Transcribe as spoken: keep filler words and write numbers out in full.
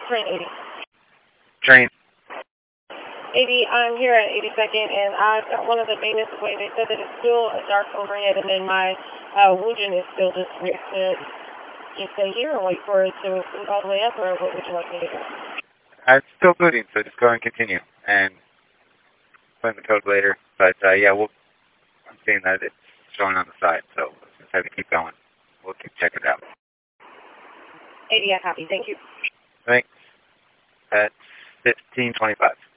Train eighty. Train. eighty, I'm here at eighty-second, and I've got one of the maintenance away. They said that it's still dark overhead, and then my uh, Woojin is still just to just stay here and wait for it to move all the way up, or what would you like me to do? Uh, it's still booting, so just go and continue, and find the code later. But uh, yeah, we'll. I'm seeing that it's showing on the side, so let's just have to keep going. We'll keep checking it out. eighty, I copy. Thank you. Thanks. At fifteen twenty-five.